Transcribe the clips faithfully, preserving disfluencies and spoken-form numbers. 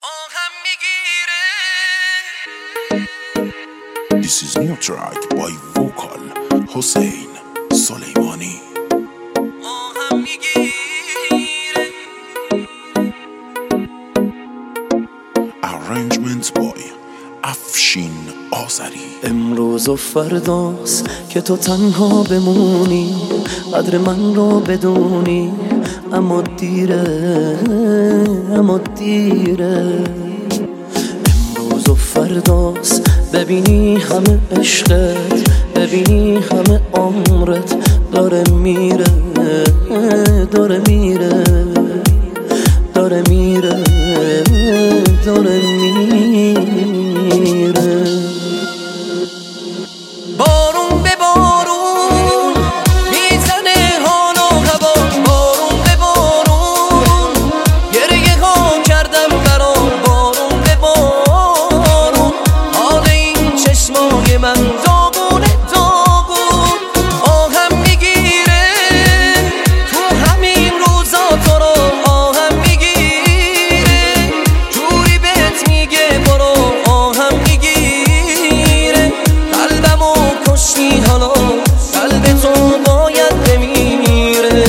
آهم میگیره. This is new track by vocal حسین سلیمانی. آهم میگیره. Arrangement by افشین آذری. امروز و فرداست که تو تنها بمونی، قدر من رو بدونی، اما دیره اما دیره. امروز و فرداست ببینی همه عشقت، ببینی همه عمرت داره میره داره میره داره میره داره میره. بارون به بارون میزنه حال و هوا، بارون به بارون گریه ها کردم برام، بارون به بارون حال این چشمای من داغونه داغون. آهم میگیره تو همین روزا تو رو، آهم میگیره جوری بهت میگه برو، آهم میگیره قلبمو کشتی حالا، قلب تو باید بمیره.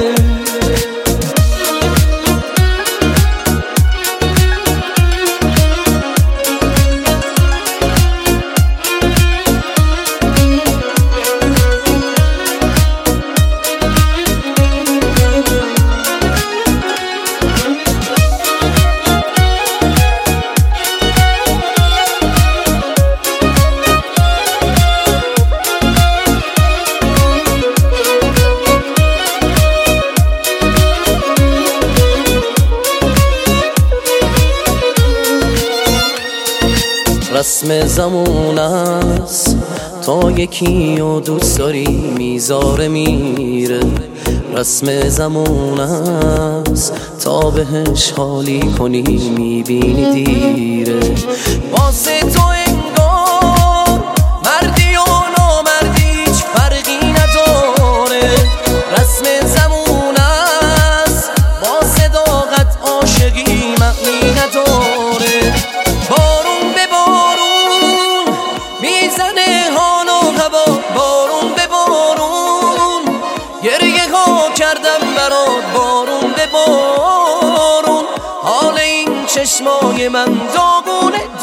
رسم زمون است تا یکی و دوست داری میذاره میره، رسم زمون است تا بهش حالی کنی میبینی دیره. واسه تو انگار مردی و نامردی هیچ فرقی نداره، رسم زمون است با صداقت عاشقی معنی نداره. بارون به بارون میزنه حال و هوا، بارون به بارون گریه ها کردم برات، بارون به بارون حال این چشمای من داغونه